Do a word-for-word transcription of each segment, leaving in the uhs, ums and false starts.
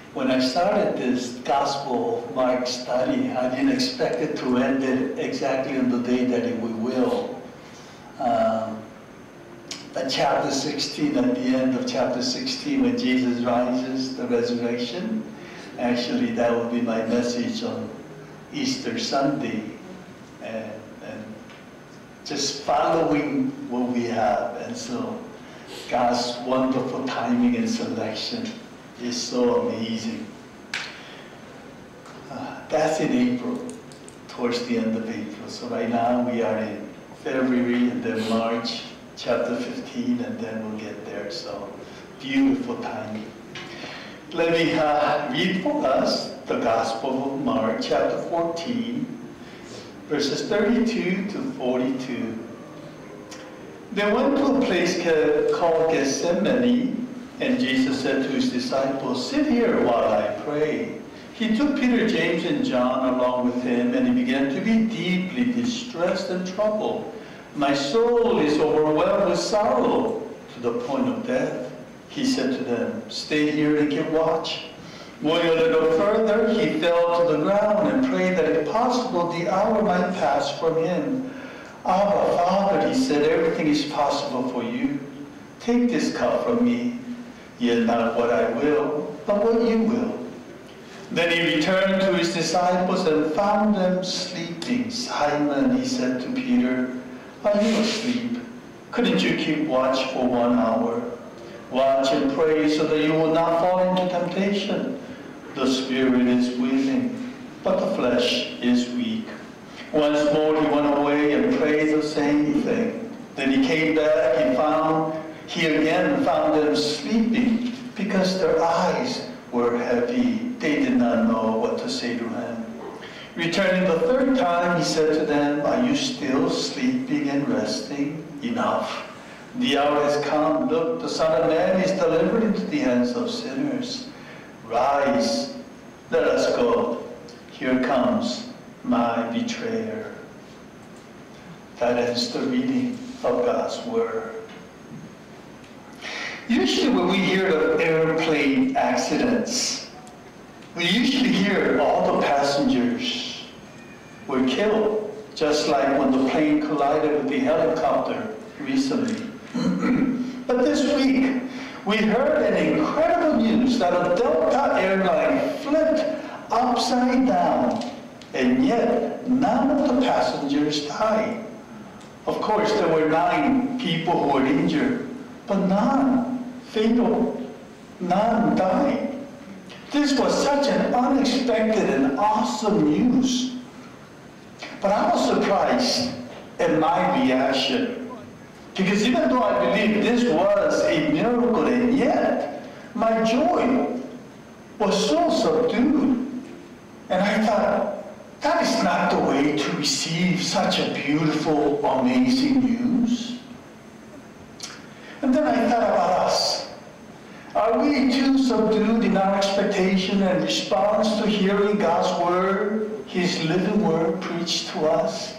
When I started this Gospel of Mark study, I didn't expect it to end it exactly on the day that it will. Um, at chapter sixteen, at the end of chapter sixteen, when Jesus rises, the resurrection, actually that will be my message on Easter Sunday. And, and just following what we have. And so God's wonderful timing and selection is so amazing. Uh, that's in April, towards the end of April. So right now we are in February and then March, chapter fifteen, and then we'll get there. So beautiful timing. Let me uh, read for us the Gospel of Mark, chapter fourteen, verses thirty-two to forty-two. They went to a place called Gethsemane, and Jesus said to his disciples, "Sit here while I pray." He took Peter, James, and John along with him, and he began to be deeply distressed and troubled. "My soul is overwhelmed with sorrow to the point of death," he said to them. "Stay here and keep watch." Going a little further, he fell to the ground and prayed that if possible the hour might pass from him. "Abba, Father," he said, "everything is possible for you. Take this cup from me, yet not what I will, but what you will." Then he returned to his disciples and found them sleeping. "Simon," he said to Peter, "are you asleep? Couldn't you keep watch for one hour? Watch and pray so that you will not fall into temptation. The spirit is willing, but the flesh is weak." Once more he went away and prayed the same thing. Then he came back and found, he again found them sleeping because their eyes were heavy. They did not know what to say to him. Returning the third time, he said to them, "Are you still sleeping and resting? Enough. The hour has come. Look, the Son of Man is delivered into the hands of sinners. Rise, let us go. Here comes my betrayer." That ends the reading of God's Word. Usually when we hear of airplane accidents, we usually hear all the passengers were killed, just like when the plane collided with the helicopter recently. But this week, we heard an incredible news that a Delta airline flipped upside down, and yet none of the passengers died. Of course, there were nine people who were injured, but none fatal, none died. This was such an unexpected and awesome news. But I was surprised at my reaction, because even though I believe this was a miracle, and yet my joy was so subdued. And I thought, that is not the way to receive such a beautiful, amazing news. And then I thought about us. Are we too subdued in our expectation and response to hearing God's Word, His living Word preached to us?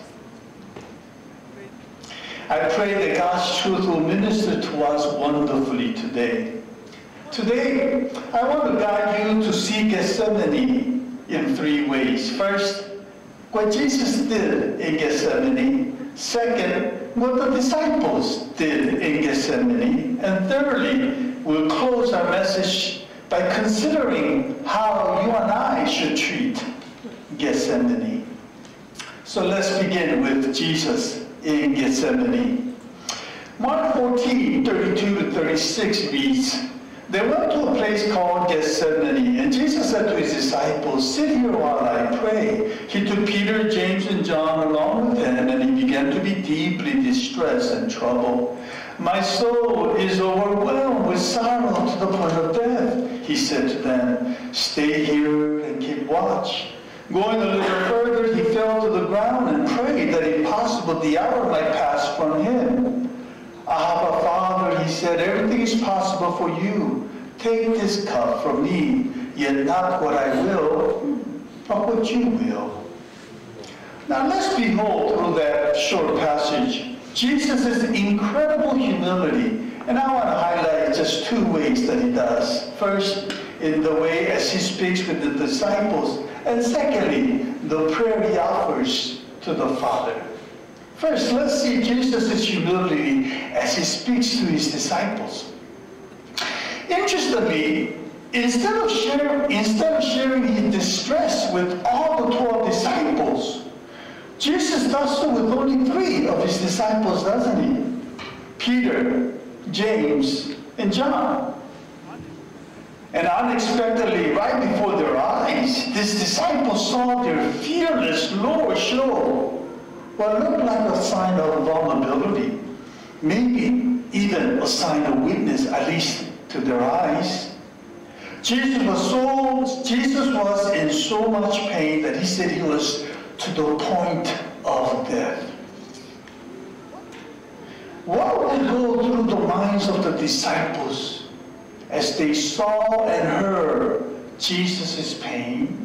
I pray that God's truth will minister to us wonderfully today. Today, I want to guide you to see Gethsemane in three ways. First, what Jesus did in Gethsemane. Second, what the disciples did in Gethsemane. And thirdly, we'll close our message by considering how you and I should treat Gethsemane. So let's begin with Jesus in Gethsemane. Mark fourteen, thirty-two to thirty-six reads, "They went to a place called Gethsemane, and Jesus said to his disciples, 'Sit here while I pray.' He took Peter, James, and John along with him, and he began to be deeply distressed and troubled. 'My soul is overwhelmed with sorrow to the point of death,' he said to them. 'Stay here and keep watch.' Going a little further, he fell to the ground and prayed that if possible the hour might pass from him. 'Abba, Father,' he said, 'everything is possible for you. Take this cup from me, yet not what I will, but what you will.'" Now let's behold through that short passage Jesus' incredible humility. And I want to highlight just two ways that he does. First, in the way as he speaks with the disciples. And secondly, the prayer he offers to the Father. First, let's see Jesus' humility as he speaks to his disciples. Interestingly, instead of sharing, instead of sharing his distress with all the twelve disciples, Jesus does so with only three of his disciples, doesn't he? Peter, James, and John. And unexpectedly, right before their eyes, these disciples saw their fearless Lord show what looked like a sign of vulnerability, maybe even a sign of weakness, at least to their eyes. Jesus was so Jesus was in so much pain that he said he was to the point of death. What would go through the minds of the disciples as they saw and heard Jesus' pain?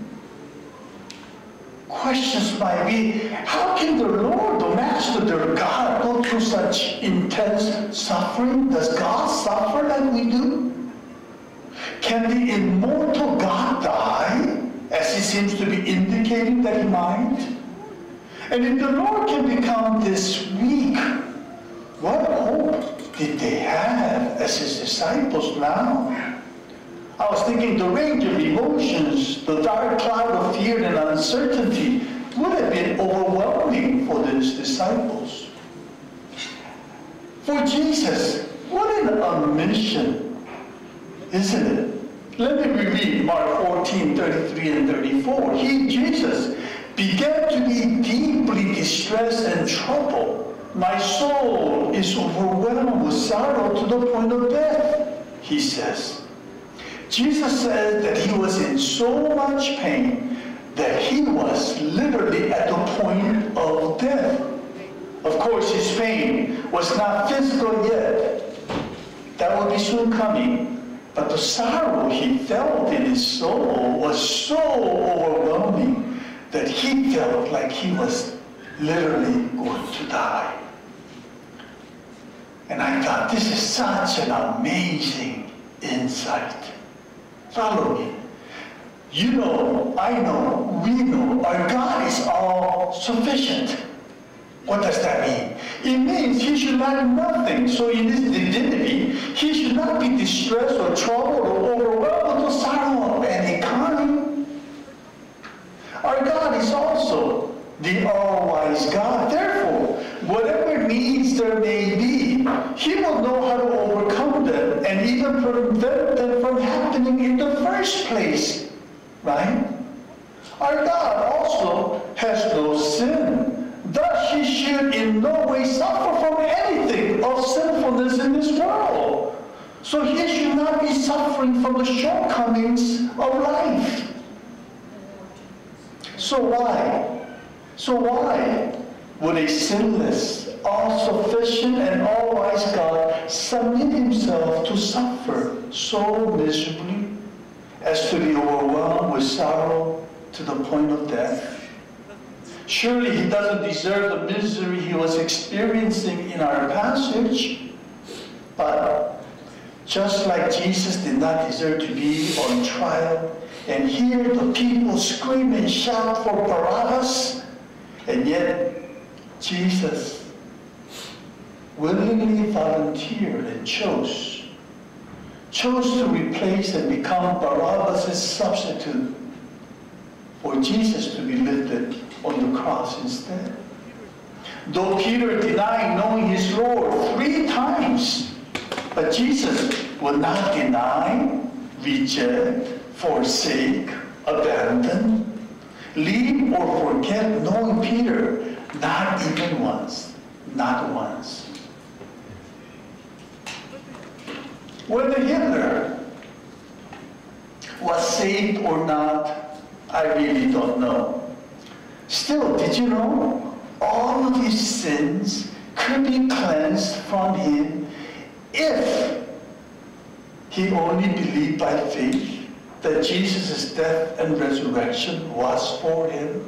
Questions might be, how can the Lord, the Master, their God, go through such intense suffering? Does God suffer like we do? Can the immortal God die, as he seems to be indicating that he might? And if the Lord can become this weak, what hope did they have as his disciples now? I was thinking the range of emotions, the dark cloud of fear and uncertainty would have been overwhelming for these disciples. For Jesus, what an omission, isn't it? Let me reread Mark fourteen, thirty-three and thirty-four. He, Jesus, began to be deeply distressed and troubled. My soul is overwhelmed with sorrow to the point of death, he says. Jesus said that he was in so much pain that he was literally at the point of death. Of course, his pain was not physical yet. That will be soon coming. But the sorrow he felt in his soul was so overwhelming that he felt like he was literally going to die. And I thought, this is such an amazing insight. Follow me. You know, I know, we know, our God is all sufficient. What does that mean? It means he should lack nothing. So in his divinity, he should not be distressed or troubled or overwhelmed with the sorrow of any kind. Our God is also the all-wise God. Therefore, whatever needs there may be, he will know how to overcome them and even prevent them from happening in the first place. Right? Our God also has no sin. Thus, he should in no way suffer from anything of sinfulness in this world. So he should not be suffering from the shortcomings of life. So why? So why would a sinless, all-sufficient, and all-wise God submit himself to suffer so miserably as to be overwhelmed with sorrow to the point of death? Surely he doesn't deserve the misery he was experiencing in our passage. But just like Jesus did not deserve to be on trial and hear the people scream and shout for Barabbas, and yet Jesus willingly volunteered and chose, chose to replace and become Barabbas' substitute for Jesus to be lifted on the cross instead. Though Peter denied knowing his Lord three times, but Jesus would not deny, reject, forsake, abandon, leave, or forget knowing Peter, not even once, not once. Whether Hitler was saved or not, I really don't know. Still, did you know all of his sins could be cleansed from him if he only believed by faith that Jesus' death and resurrection was for him?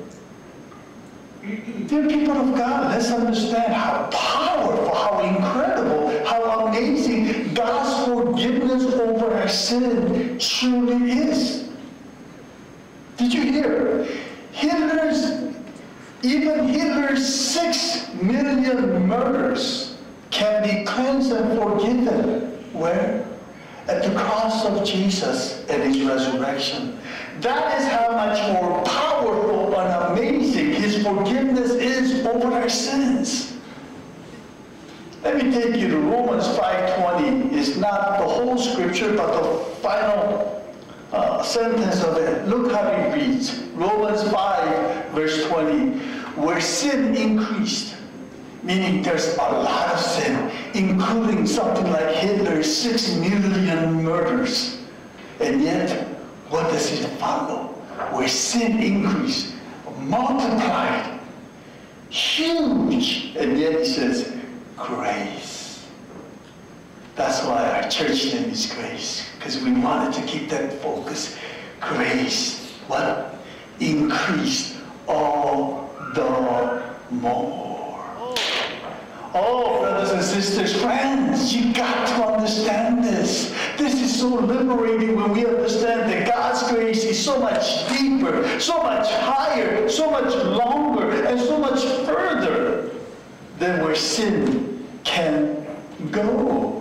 Dear people of God, let's understand how powerful, how incredible, how amazing God's forgiveness over our sin truly is. Did you hear? Hitler's, even Hitler's six million murders can be cleansed and forgiven. Where? At the cross of Jesus and his resurrection. That is how much more powerful and amazing his forgiveness is over our sins. Let me take you to Romans five twenty. It's not the whole scripture, but the final uh, sentence of it. Look how it reads. Romans five, verse twenty. Where sin increased, meaning there's a lot of sin, including something like Hitler's six million murders. And yet, what does it follow? Where sin increased, multiplied, huge. And yet he says, grace. That's why our church name is Grace, because we wanted to keep that focus. Grace, what? Increased all the more. Oh, brothers and sisters, friends, you got to understand this. This is so liberating when we understand that God's grace is so much deeper, so much higher, so much longer, and so much further than where sin can go.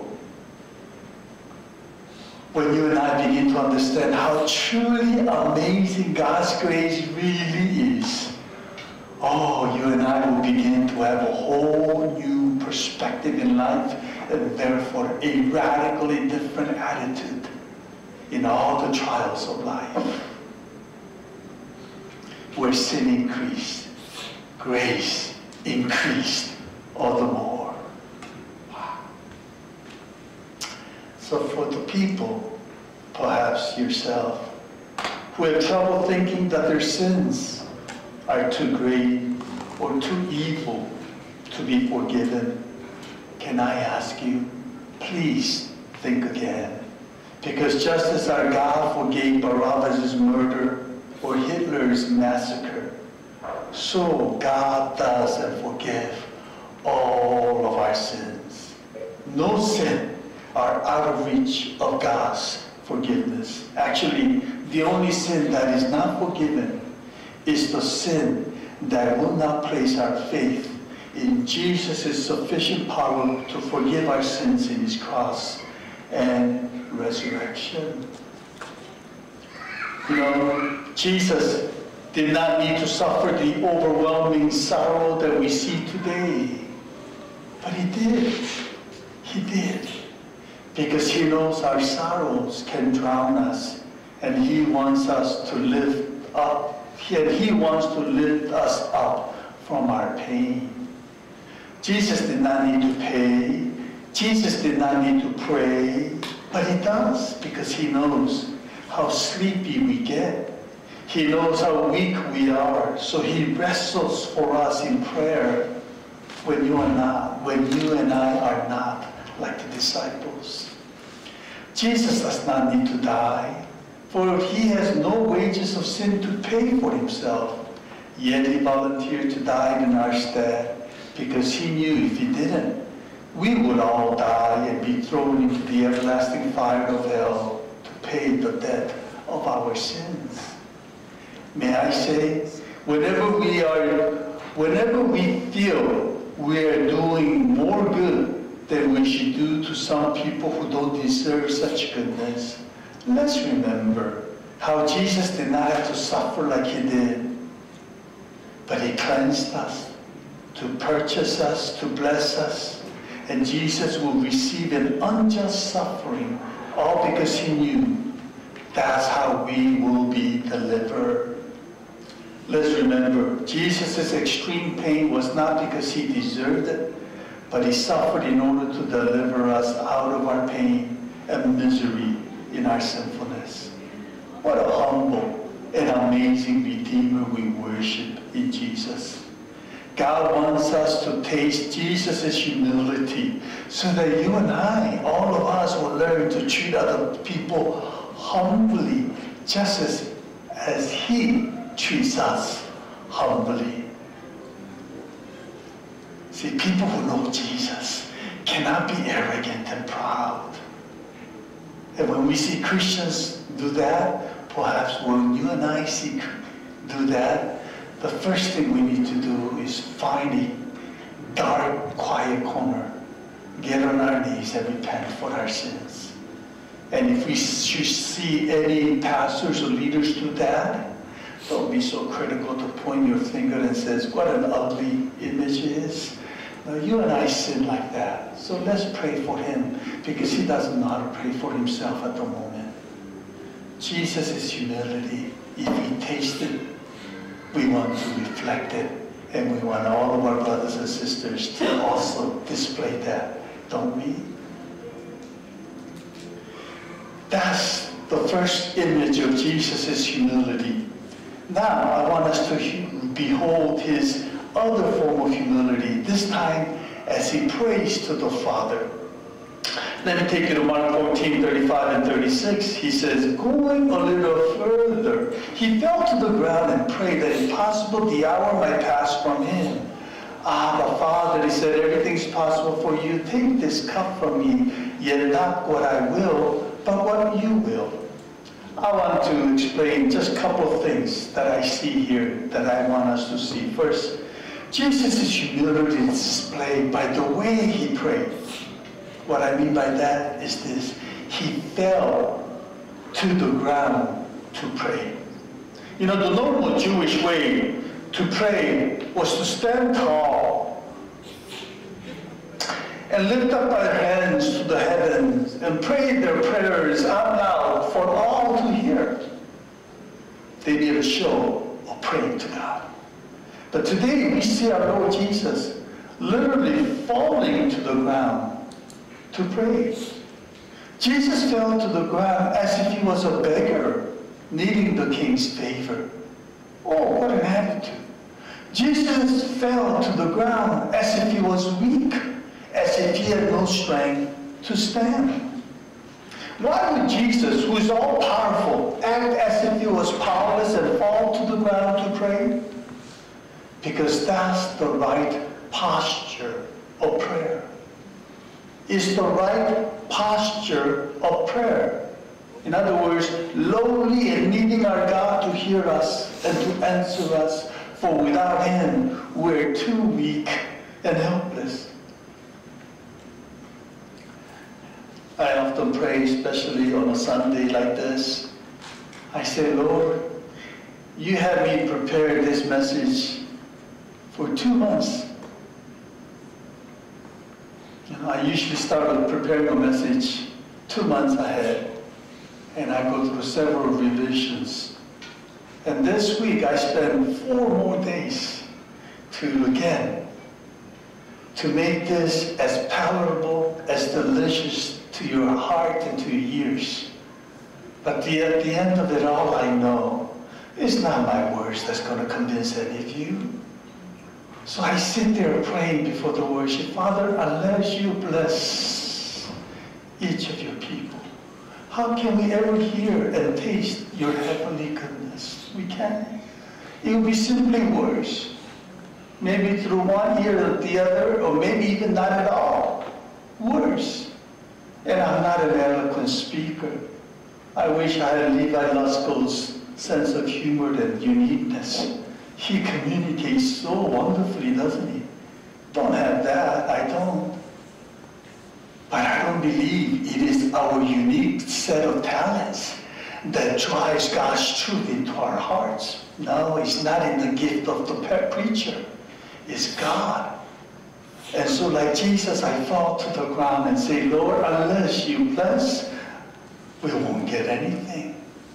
When you and I begin to understand how truly amazing God's grace really is, oh, you and I will begin to have a whole new perspective in life, and therefore a radically different attitude in all the trials of life. Where sin increased, grace increased all the more. Wow. So for the people, perhaps yourself, who have trouble thinking that their sins are too great or too evil to be forgiven, can I ask you, please think again. Because just as our God forgave Barabbas' murder or Hitler's massacre, so God does and forgive all of our sins. No sin are out of reach of God's forgiveness. Actually, the only sin that is not forgiven is the sin that will not place our faith in Jesus' sufficient power to forgive our sins in his cross and resurrection. You know, Jesus did not need to suffer the overwhelming sorrow that we see today. But he did. He did. Because he knows our sorrows can drown us. And he wants us to lift up. And he wants to lift us up from our pain. Jesus did not need to pay. Jesus did not need to pray. But he does, because he knows how sleepy we get. He knows how weak we are. So he wrestles for us in prayer when you are not, when you and I are not like the disciples. Jesus does not need to die, for he has no wages of sin to pay for himself. Yet he volunteered to die in our stead, because he knew if he didn't, we would all die and be thrown into the everlasting fire of hell to pay the debt of our sins. May I say, whenever we are, whenever we feel we are doing more good than we should do to some people who don't deserve such goodness, let's remember how Jesus did not have to suffer like he did, but he cleansed us to purchase us, to bless us, and Jesus will receive an unjust suffering, all because he knew that's how we will be delivered. Let's remember, Jesus' extreme pain was not because he deserved it, but he suffered in order to deliver us out of our pain and misery in our sinfulness. What a humble and amazing Redeemer we worship in Jesus. God wants us to taste Jesus' humility so that you and I, all of us, will learn to treat other people humbly, just as, as he treats us humbly. See, people who know Jesus cannot be arrogant and proud. And when we see Christians do that, perhaps when you and I see do that, the first thing we need to do is find a dark, quiet corner, get on our knees and repent for our sins. And if we should see any pastors or leaders do that, don't be so critical to point your finger and says, what an ugly image it is. Now, you and I sin like that. So let's pray for him, because he doesn't know how to pray for himself at the moment. Jesus is humility. If he tasted, we want to reflect it. And we want all of our brothers and sisters to also display that, don't we? That's the first image of Jesus' humility. Now, I want us to behold his other form of humility, this time as he prays to the Father. Let me take you to Mark fourteen, thirty-five and thirty-six. He says, going a little further, he fell to the ground and prayed that if possible the hour might pass from him. Ah, but Father, he said, everything's possible for you. Take this cup from me, yet not what I will, but what you will. I want to explain just a couple of things that I see here that I want us to see. First, Jesus' humility is displayed by the way he prayed. What I mean by that is this: he fell to the ground to pray. You know, the normal Jewish way to pray was to stand tall and lift up our hands to the heavens and pray their prayers out loud for all to hear. They did a show of praying to God. But today we see our Lord Jesus literally falling to the ground to pray. Jesus fell to the ground as if he was a beggar needing the king's favor. Oh, what an attitude. Jesus fell to the ground as if he was weak, as if he had no strength to stand. Why would Jesus, who is all-powerful, act as if he was powerless and fall to the ground to pray? Because that's the right posture of prayer. It's the right posture of prayer. In other words, lowly and needing our God to hear us and to answer us, for without him, we're too weak and helpless. I often pray, especially on a Sunday like this. I say, Lord, you had me prepare this message for two months. You know, I usually start with preparing a message two months ahead, and I go through several revisions. And this week I spent four more days to, again, to make this as palatable, as delicious to your heart and to your ears. But the, at the end of it all, I know it's not my words that's going to convince any of you. So I sit there praying before the worship. Father, unless you bless each of your people, how can we ever hear and taste your heavenly goodness? We can't. It will be simply words. Maybe through one ear or the other, or maybe even not at all. Words. And I'm not an eloquent speaker. I wish I had Levi Lusko's sense of humor and uniqueness. He communicates so wonderfully, doesn't he? Don't have that, I don't. But I don't believe it is our unique set of talents that drives God's truth into our hearts. No, it's not in the gift of the preacher. It's God. And so like Jesus, I fall to the ground and say, Lord, unless you bless, we won't get anything.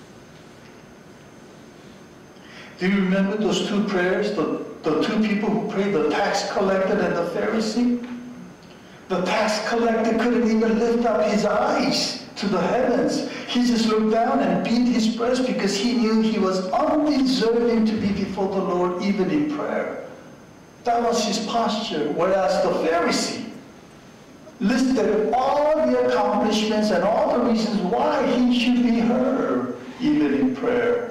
Do you remember those two prayers, the, the two people who prayed, the tax collector and the Pharisee? The tax collector couldn't even lift up his eyes to the heavens. He just looked down and beat his breast because he knew he was undeserving to be before the Lord even in prayer. That was his posture. Whereas the Pharisee listed all the accomplishments and all the reasons why he should be heard even in prayer.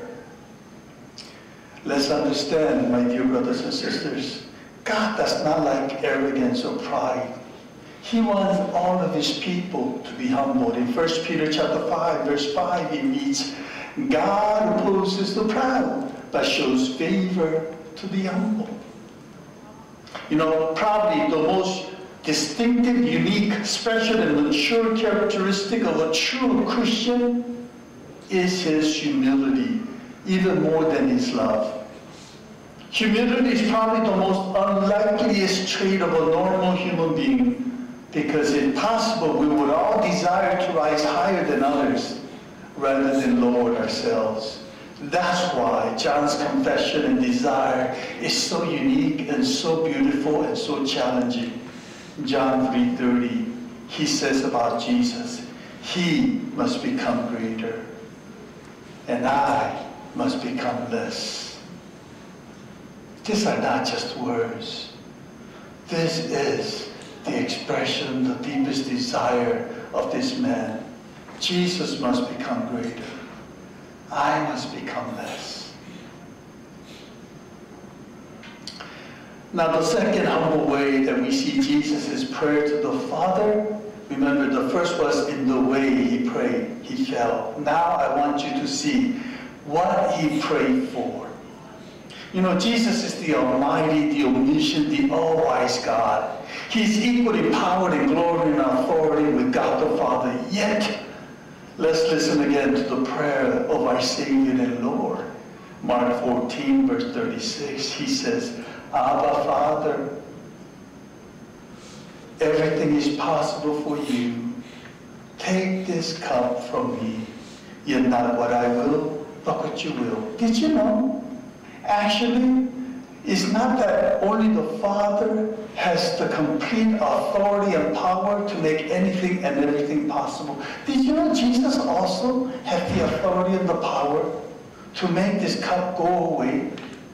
Let's understand, my dear brothers and sisters, God does not like arrogance or pride. He wants all of his people to be humbled. In First Peter chapter five, verse five, he reads, God opposes the proud, but shows favor to the humble. You know, probably the most distinctive, unique, special, and mature characteristic of a true Christian is his humility, even more than his love. Humility is probably the most unlikeliest trait of a normal human being, because if possible, we would all desire to rise higher than others rather than lower ourselves. That's why John's confession and desire is so unique and so beautiful and so challenging. John three thirty, he says about Jesus, he must become greater, and I must become less. These are not just words. This is the expression, the deepest desire of this man. Jesus must become greater. I must become less. Now, the second humble way that we see Jesus' prayer to the Father, remember the first was in the way he prayed. He fell. Now I want you to see what he prayed for. You know, Jesus is the Almighty, the Omniscient, the All-Wise God. He's equal in power and glory and authority with God the Father. Yet, let's listen again to the prayer of our Savior and Lord. Mark fourteen, verse thirty-six, he says, Abba, Father, everything is possible for you. Take this cup from me. Yet not what I will, but what you will. Did you know? Actually, it's not that only the Father has the complete authority and power to make anything and everything possible. Did you know Jesus also had the authority and the power to make this cup go away?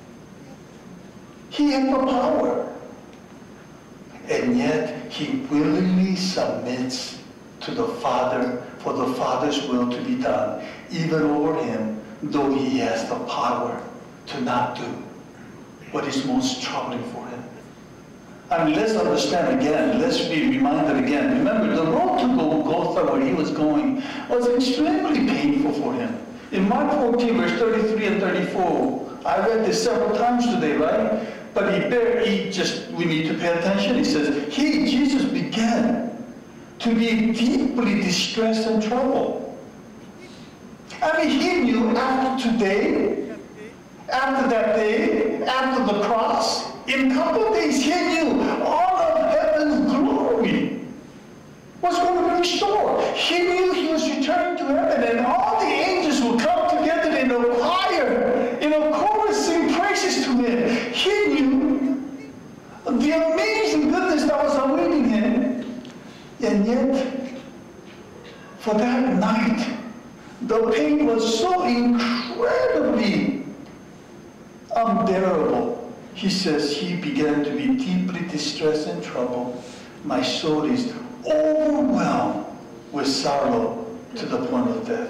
He had the power. And yet, he willingly submits to the Father for the Father's will to be done, even over him, though he has the power to not do what is most troubling for him. I mean, let's understand again. Let's be reminded again. Remember, the road to Golgotha, where he was going, was extremely painful for him. In Mark fourteen, verse thirty-three and thirty-four, I read this several times today, right? But he, bear, he just, we need to pay attention. He says, he, Jesus, began to be deeply distressed and troubled. I mean, he knew after today, after that day, after the cross, in a couple of days, he knew all of heaven's glory was going to be restored. He knew he was returning to heaven, and all the angels would come together in a choir, in a chorus, sing praises to him. He knew the amazing goodness that was awaiting him. And yet, for that night, the pain was so incredibly unbearable. He says, he began to be deeply distressed and troubled. My soul is overwhelmed with sorrow to the point of death.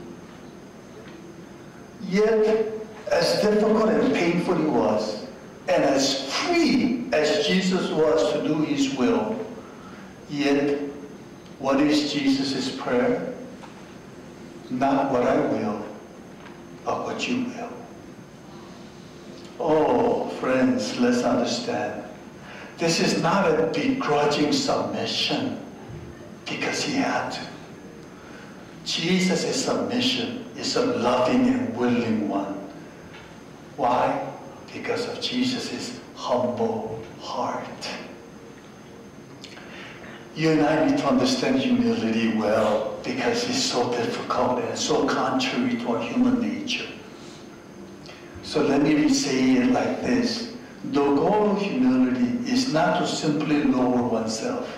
Yet, as difficult and painful it was, and as free as Jesus was to do his will, yet, what is Jesus' prayer? Not what I will, but what you will. Oh, friends, let's understand. This is not a begrudging submission because he had to. Jesus' submission is a loving and willing one. Why? Because of Jesus' humble heart. You and I need to understand humility well because it's so difficult and so contrary to our human nature. So let me say it like this. The goal of humility is not to simply lower oneself.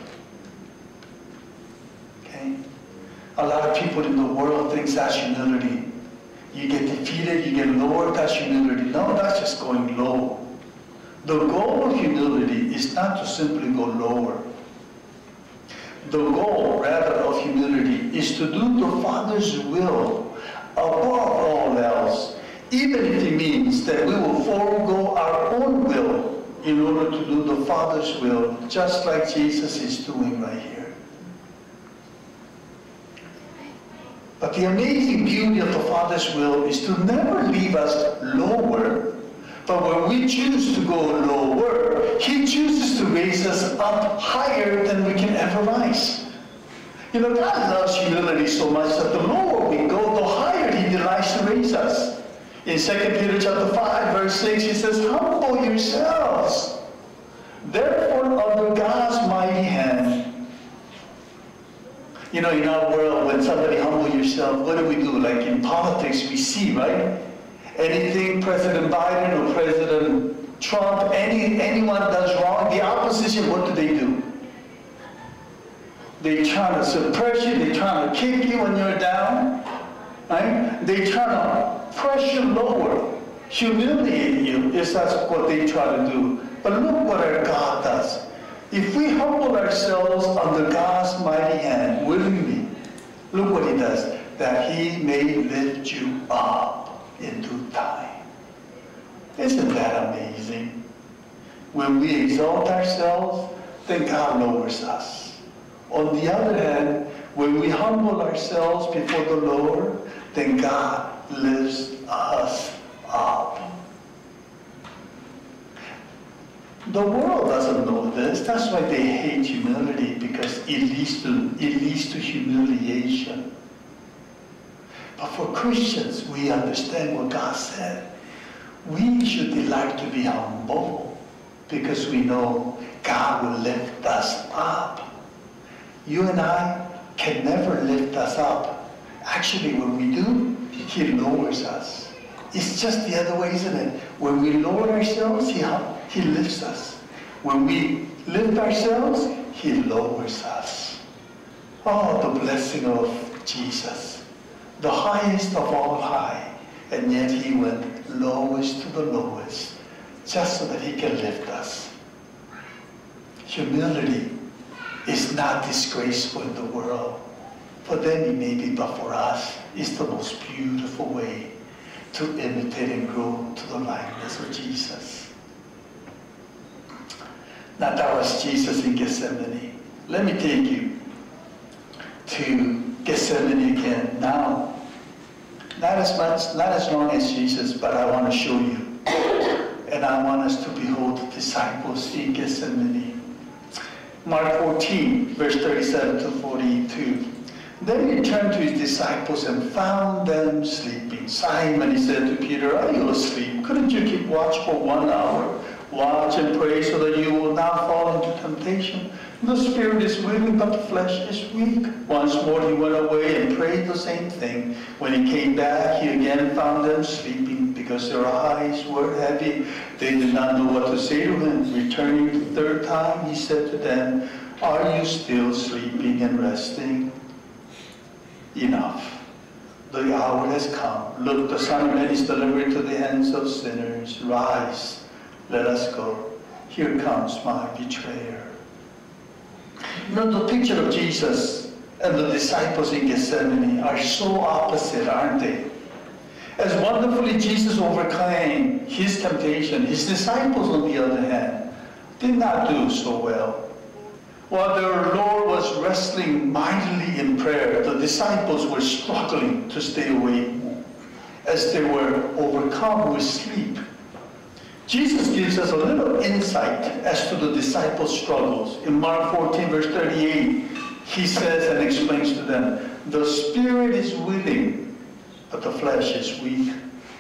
Okay? A lot of people in the world think that's humility. You get defeated, you get lowered, that's humility. No, that's just going low. The goal of humility is not to simply go lower. The goal, rather, of humility is to do the Father's will above all else, even if it means that we will forego our own will in order to do the Father's will, just like Jesus is doing right here. But the amazing beauty of the Father's will is to never leave us lower, but when we choose to go lower, He chooses to raise us up higher than we can ever rise. You know, God loves humility so much that the lower we go, the higher He delights to raise us. In Second Peter chapter five, verse six, He says, humble yourselves, therefore, under God's mighty hand. You know, in our world, when somebody humble yourself, what do we do? Like in politics, we see, right? Anything President Biden or President Trump, any anyone does wrong, the opposition, what do they do? They try to suppress you, they try to kick you when you're down, right? They try to press you lower, humiliate you, is that's what they try to do. But look what our God does. If we humble ourselves under God's mighty hand, willingly, look what He does, that He may lift you up in due time. Isn't that amazing? When we exalt ourselves, then God lowers us. On the other hand, when we humble ourselves before the Lord, then God lifts us up. The world doesn't know this. That's why they hate humility, because it leads to, it leads to humiliation. But for Christians, we understand what God said. We should delight to be humble because we know God will lift us up. You and I can never lift us up. Actually, when we do, He lowers us. It's just the other way, isn't it? When we lower ourselves, He, he lifts us. When we lift ourselves, He lowers us. Oh, the blessing of Jesus. The highest of all high. And yet He went lowest to the lowest, just so that He can lift us. Humility is not disgraceful in the world. For them it may be, but for us, it's the most beautiful way to imitate and grow to the likeness of Jesus. Now that was Jesus in Gethsemane. Let me take you to Gethsemane again. Now, not as much, not as long as Jesus, but I want to show you. And I want us to behold the disciples in Gethsemane. Mark fourteen, verse thirty-seven to forty-two. Then He turned to His disciples and found them sleeping. Simon, He said to Peter, are you asleep? Couldn't you keep watch for one hour? Watch and pray so that you will not fall into temptation. The spirit is willing, but the flesh is weak. Once more He went away and prayed the same thing. When He came back, He again found them sleeping because their eyes were heavy. They did not know what to say to Him. Returning the third time, He said to them, are you still sleeping and resting? Enough. The hour has come. Look, the Son of Man is delivered to the hands of sinners. Rise, let us go. Here comes my betrayer. You know, the picture of Jesus and the disciples in Gethsemane are so opposite, aren't they? As wonderfully Jesus overcame His temptation, His disciples, on the other hand, did not do so well. While their Lord was wrestling mightily in prayer, the disciples were struggling to stay awake as they were overcome with sleep. Jesus gives us a little insight as to the disciples' struggles. In Mark fourteen, verse thirty-eight, He says and explains to them, the spirit is willing, but the flesh is weak.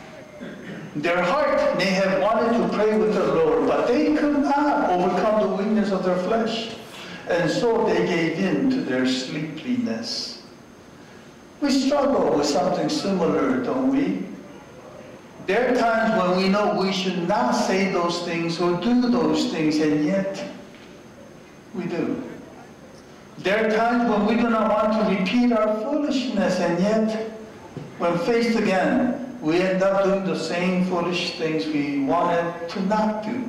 Their heart may have wanted to pray with the Lord, but they could not overcome the weakness of their flesh. And so they gave in to their sleepiness. We struggle with something similar, don't we? There are times when we know we should not say those things or do those things, and yet we do. There are times when we do not want to repeat our foolishness, and yet when faced again, we end up doing the same foolish things we wanted to not do.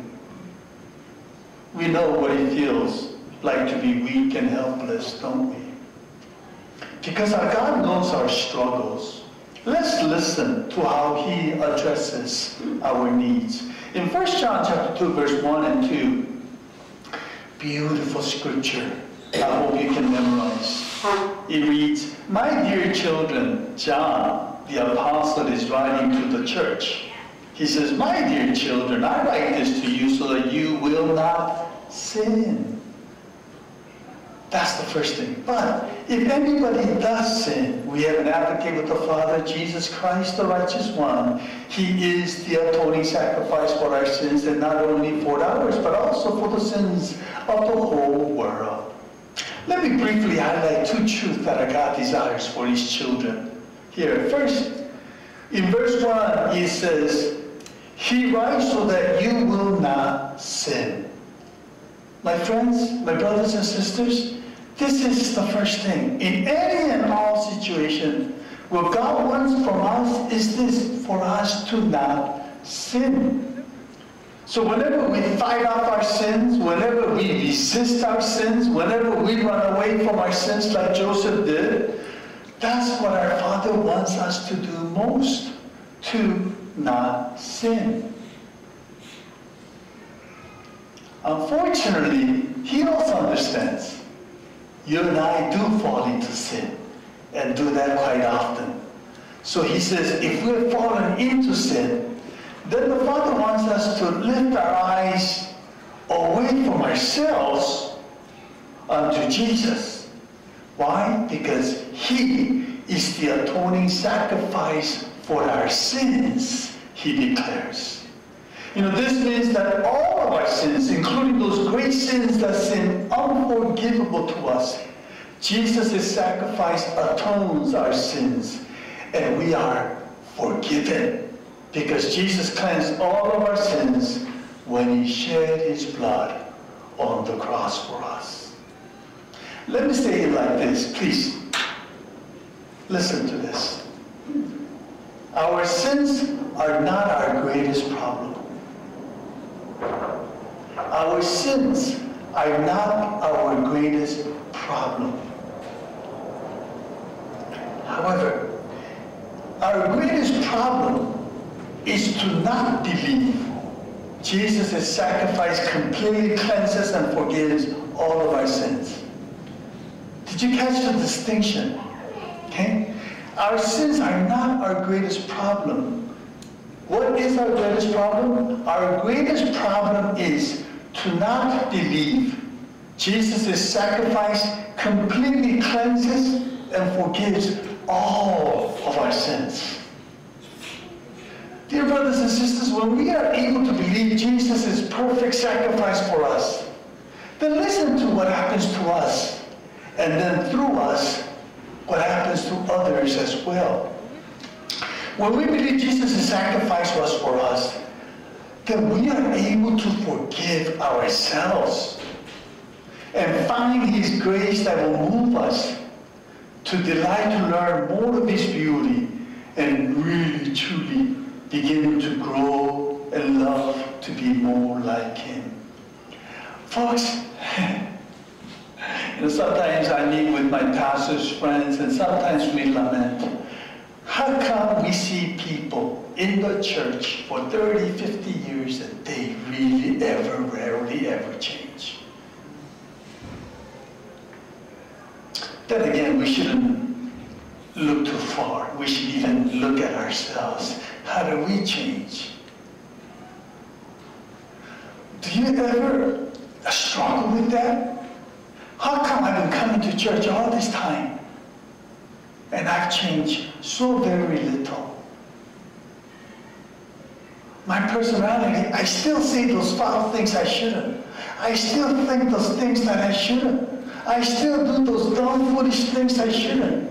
We know what it feels like to be weak and helpless, don't we? Because our God knows our struggles. Let's listen to how He addresses our needs. In First John chapter two, verse one and two, beautiful scripture. I hope you can memorize. It reads, "My dear children," John, the apostle, is writing to the church. He says, "My dear children, I write this to you so that you will not sin." That's the first thing. But if anybody does sin, we have an advocate with the Father, Jesus Christ, the righteous one. He is the atoning sacrifice for our sins, and not only for ours, but also for the sins of the whole world. Let me briefly highlight two truths that God desires for His children. Here, first, in verse one, He says, He writes so that you will not sin. My friends, my brothers and sisters, this is the first thing. In any and all situation, what God wants from us is this, for us to not sin. So whenever we fight off our sins, whenever we resist our sins, whenever we run away from our sins like Joseph did, that's what our Father wants us to do most, to not sin. Unfortunately, He also understands you and I do fall into sin, and do that quite often. So He says, if we're fallen into sin, then the Father wants us to lift our eyes away from ourselves unto Jesus. Why? Because He is the atoning sacrifice for our sins, He declares. You know, this means that all of our sins, including those great sins that seem unforgivable to us, Jesus' sacrifice atones our sins, and we are forgiven. Because Jesus cleansed all of our sins when He shed His blood on the cross for us. Let me say it like this, please. Listen to this. Our sins are not our greatest problem. Our sins are not our greatest problem. However, our greatest problem is to not believe Jesus' sacrifice completely cleanses and forgives all of our sins. Did you catch the distinction? Okay? Our sins are not our greatest problem. What is our greatest problem? Our greatest problem is to not believe Jesus' sacrifice completely cleanses and forgives all of our sins. Dear brothers and sisters, when we are able to believe Jesus' perfect sacrifice for us, then listen to what happens to us, and then through us, what happens to others as well. When we believe Jesus' sacrifice was for us, then we are able to forgive ourselves and find His grace that will move us to delight to learn more of His beauty and really, truly begin to grow and love to be more like Him. Folks, you know, sometimes I meet with my pastor's friends, and sometimes we lament. How come we see people in the church for thirty, fifty years that they really ever, rarely ever change? Then again, we shouldn't look too far. We should even look at ourselves. How do we change? Do you ever struggle with that? How come I've been coming to church all this time and I've changed so very little? My personality, I still say those foul things I shouldn't. I still think those things that I shouldn't. I still do those dumb, foolish things I shouldn't.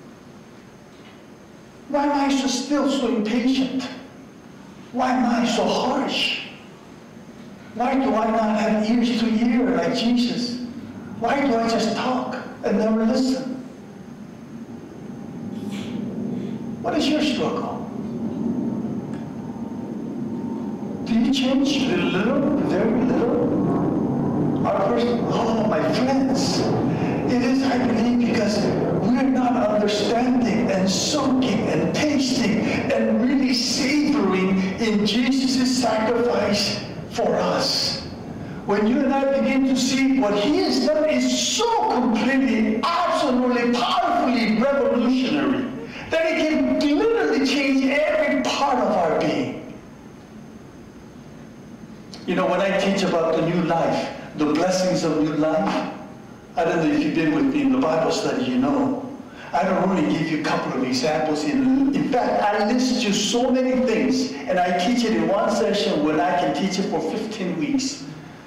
Why am I so still so impatient? Why am I so harsh? Why do I not have ears to hear like Jesus? Why do I just talk and never listen? What is your struggle? Do you change a little, very little? Our person, oh, my friends, it is, I believe, because we're not understanding and soaking and tasting and really savoring in Jesus' sacrifice for us. When you and I begin to see what he has done is so completely, absolutely, powerfully revolutionary that it can literally change every part of our being. You know, when I teach about the new life, the blessings of new life, I don't know if you've been with me in the Bible study, you know. I don't only give you a couple of examples. In, in fact, I list you so many things, and I teach it in one session when I can teach it for fifteen weeks.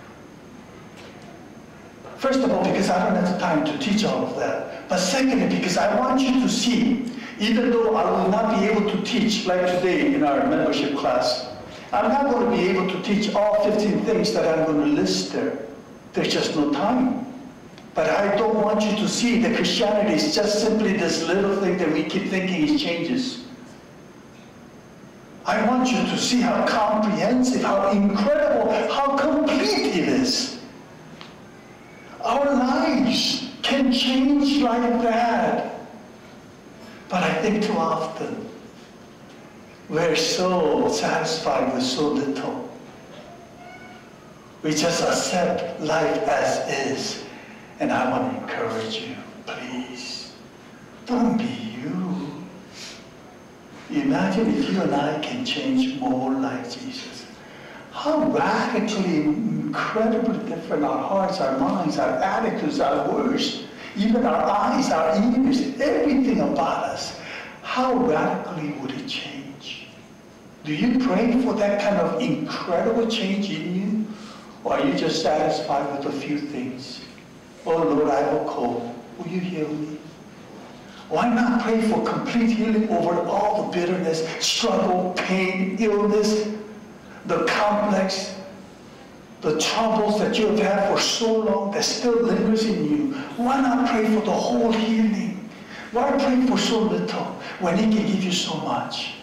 First of all, because I don't have the time to teach all of that. But secondly, because I want you to see, even though I will not be able to teach like today in our membership class, I'm not going to be able to teach all fifteen things that I'm going to list there. There's just no time. But I don't want you to see that Christianity is just simply this little thing that we keep thinking it changes. I want you to see how comprehensive, how incredible, how complete it is. Our lives can change like that. But I think too often we're so satisfied with so little. We just accept life as is. And I want to encourage you, please, don't be you. Imagine if you and I can change more like Jesus. How radically, incredibly different our hearts, our minds, our attitudes, our words, even our eyes, our ears, everything about us, how radically would it change? Do you pray for that kind of incredible change in you? Or are you just satisfied with a few things? Oh Lord, I have a cold. Will you heal me? Why not pray for complete healing over all the bitterness, struggle, pain, illness, the complex, the troubles that you have had for so long that still lingers in you? Why not pray for the whole healing? Why pray for so little when he can give you so much?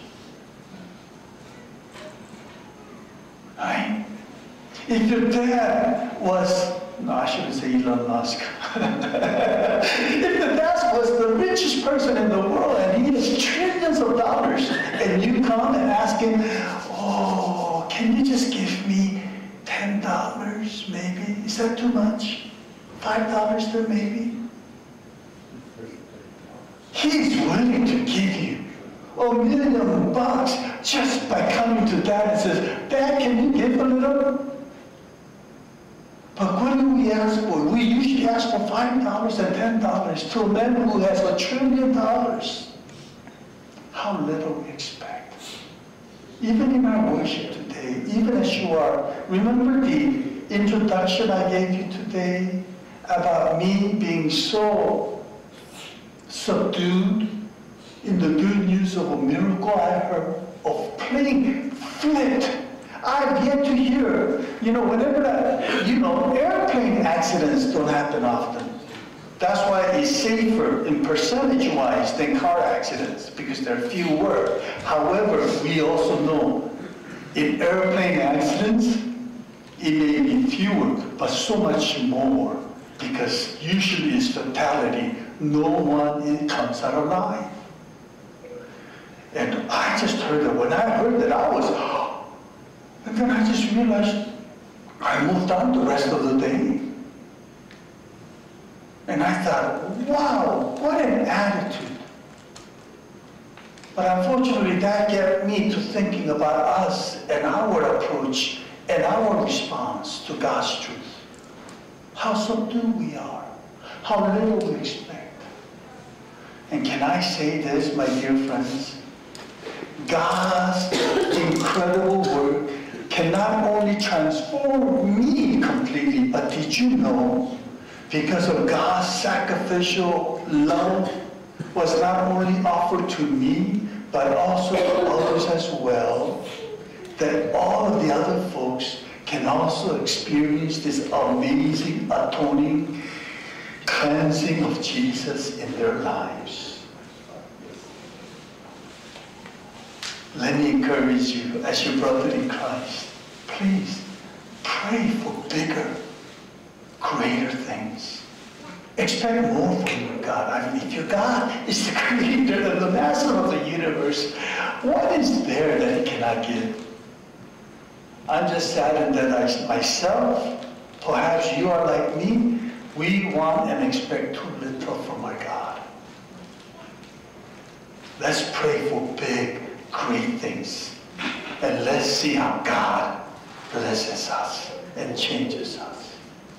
Right? If your dad was, no, I shouldn't say Elon Musk. If the dad was the richest person in the world and he has trillions of dollars, and you come and ask him, oh, can you just give me ten dollars maybe? Is that too much? five dollars there maybe? He's willing to give you a million bucks just by coming to Dad and says, Dad, can you give a little? But what do we ask for? We usually ask for five dollars and ten dollars to a man who has a trillion dollars. How little we expect. Even in our worship today, even as you are, remember the introduction I gave you today about me being so subdued in the good news of a miracle I heard, of playing flipped. I've yet to hear, you know, whenever that, you know, airplane accidents don't happen often. That's why it's safer in percentage-wise than car accidents, because there are fewer. However, we also know in airplane accidents, it may be fewer, but so much more, because usually it's fatality. No one comes out alive. And I just heard that. When I heard that, I was, and then I just realized I moved on the rest of the day. And I thought, wow, what an attitude. But unfortunately, that got me to thinking about us and our approach and our response to God's truth. How subdued we are. How little we expect. And can I say this, my dear friends? God's incredible work can not only transform me completely, but did you know, because of God's sacrificial love was not only offered to me, but also to others as well, that all of the other folks can also experience this amazing atoning cleansing of Jesus in their lives. Let me encourage you as your brother in Christ. Please pray for bigger, greater things. Expect more from your God. I mean, if your God is the creator and the master of the universe, what is there that he cannot give? I'm just saddened that I myself, perhaps you are like me, we want and expect too little from our God. Let's pray for big, great things. And let's see how God blesses us and changes us.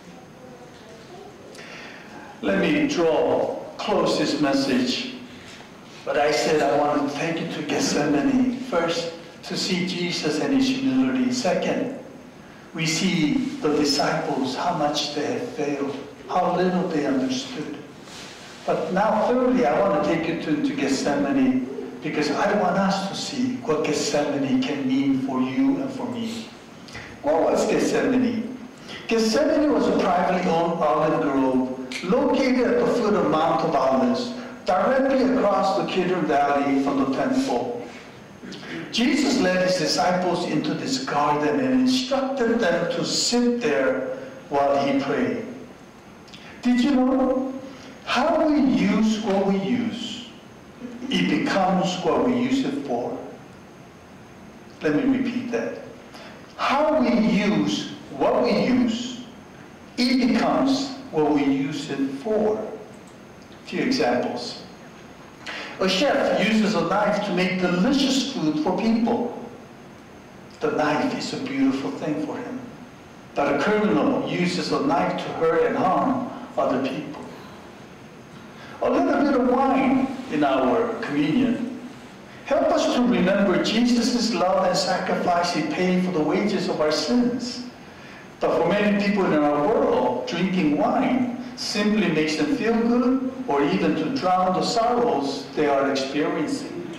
Let me draw, close this message. But I said I want to take you to Gethsemane. First, to see Jesus and his humility. Second, we see the disciples, how much they had failed, how little they understood. But now, thirdly, I want to take you to, to Gethsemane, because I want us to see what Gethsemane can mean for you and for me. What was Gethsemane? Gethsemane was a privately owned olive grove located at the foot of Mount of Olives, directly across the Kidron Valley from the temple. Jesus led his disciples into this garden and instructed them to sit there while he prayed. Did you know? How we use what we use, it becomes what we use it for. Let me repeat that. How we use what we use, it becomes what we use it for. A few examples. A chef uses a knife to make delicious food for people. The knife is a beautiful thing for him. But a criminal uses a knife to hurt and harm other people. A little bit of wine in our communion help us to remember Jesus' love and sacrifice he paid for the wages of our sins. But for many people in our world, drinking wine simply makes them feel good, or even to drown the sorrows they are experiencing.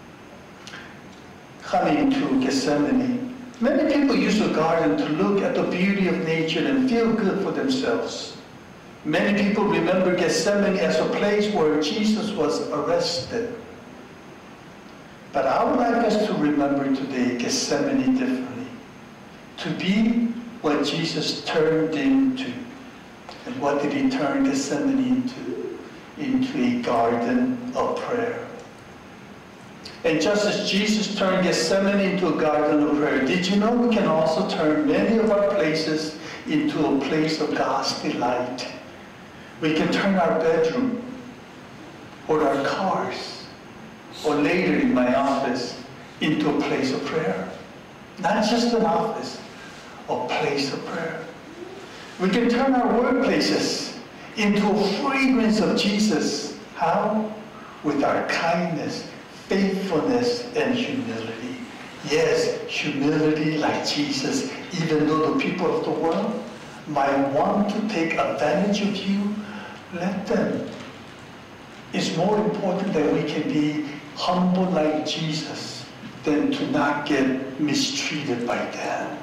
Coming to Gethsemane, many people use the garden to look at the beauty of nature and feel good for themselves. Many people remember Gethsemane as a place where Jesus was arrested. But I would like us to remember today Gethsemane differently. To be what Jesus turned into. And what did he turn Gethsemane into? Into a garden of prayer. And just as Jesus turned Gethsemane into a garden of prayer, did you know we can also turn many of our places into a place of God's delight? We can turn our bedroom, or our cars, or later in my office, into a place of prayer. Not just an office, a place of prayer. We can turn our workplaces into a fragrance of Jesus. How? With our kindness, faithfulness, and humility. Yes, humility like Jesus, even though the people of the world might want to take advantage of you, let them. It's more important that we can be humble like Jesus than to not get mistreated by them.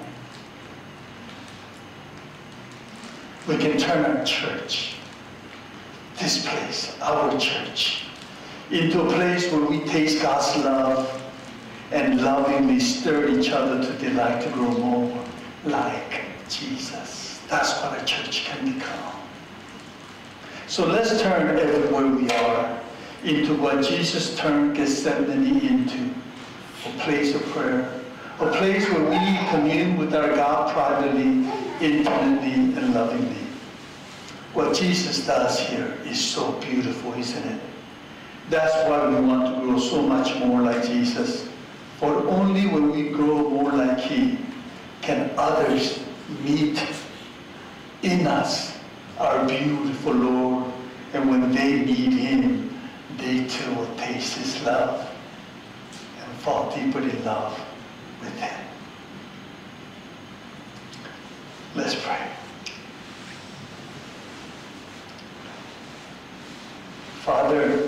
We can turn our church, this place, our church, into a place where we taste God's love and lovingly stir each other to delight to grow more like Jesus. That's what a church can become. So let's turn everywhere we are into what Jesus turned Gethsemane into, a place of prayer, a place where we commune with our God privately, intimately, and lovingly. What Jesus does here is so beautiful, isn't it? That's why we want to grow so much more like Jesus. For only when we grow more like He can others meet in us our beautiful Lord. And when they meet Him, they too will taste His love and fall deeper in love with Him. Let's pray. Father,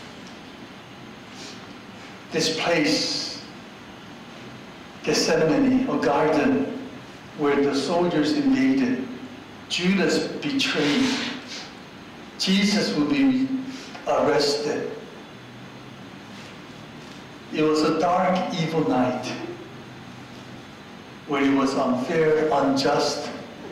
this place, Gethsemane, a garden where the soldiers invaded, Judas betrayed, Jesus will be arrested. It was a dark, evil night where it was unfair, unjust.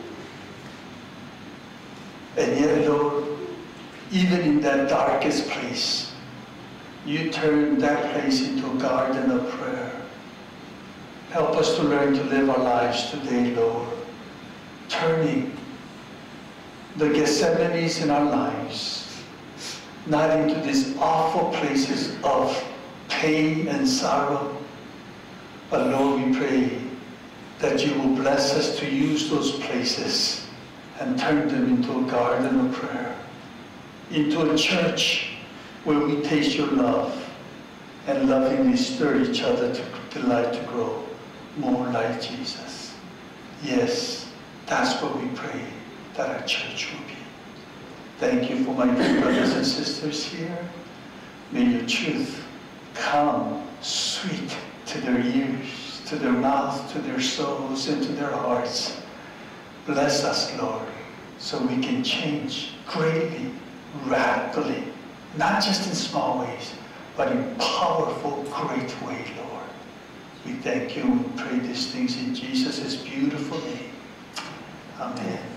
And yet, Lord, even in that darkest place, you turned that place into a garden of prayer. Help us to learn to live our lives today, Lord, turning the Gethsemanes in our lives, not into these awful places of pain and sorrow, but Lord, we pray that you will bless us to use those places and turn them into a garden of prayer, into a church where we taste your love and lovingly stir each other to delight to grow more like Jesus. Yes, that's what we pray that our church will be. Thank you for my dear brothers and sisters here. May your truth come sweet to their ears, to their mouths, to their souls, and to their hearts. Bless us, Lord, so we can change greatly, radically, not just in small ways, but in powerful, great way, Lord. We thank you and we pray these things in Jesus' beautiful name. Amen.